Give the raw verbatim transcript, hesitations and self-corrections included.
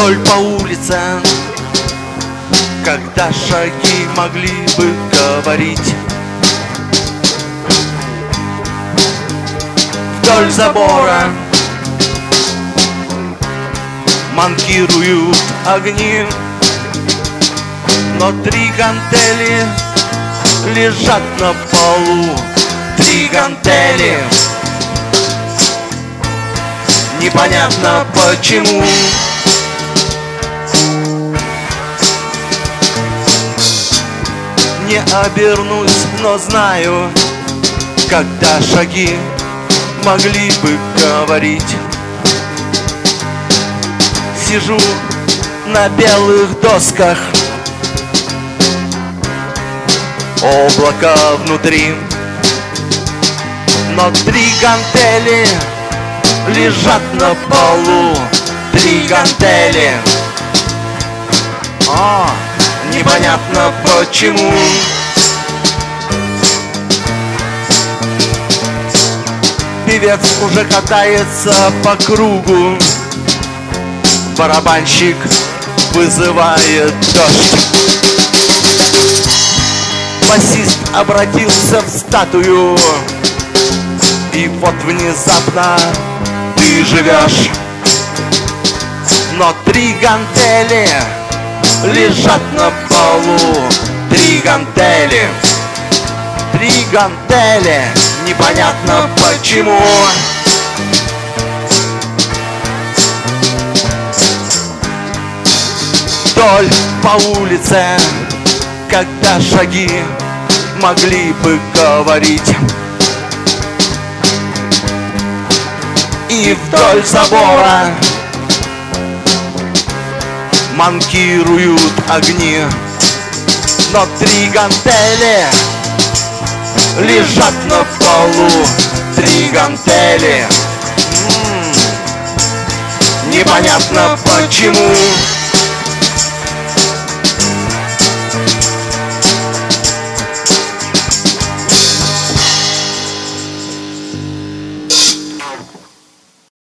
вдоль по улице, когда шаги могли бы говорить. Вдоль забора манкируют огни, но три гантели лежат на полу. Три гантели, непонятно почему. Не обернусь, но знаю, когда шаги могли бы говорить. Сижу на белых досках, облака внутри, но три гантели лежат на полу. Три гантели, а, непонятно почему. Певец уже катается по кругу, барабанщик вызывает дождь. Басист обратился в статую, и вот внезапно ты живешь. Но три гантели лежат на полу. Три гантели, три гантели, непонятно почему. Вдоль по улице, когда шаги могли бы говорить. И вдоль забора манкируют огни, но три гантели лежат на полу. Три гантели, м-м, непонятно почему.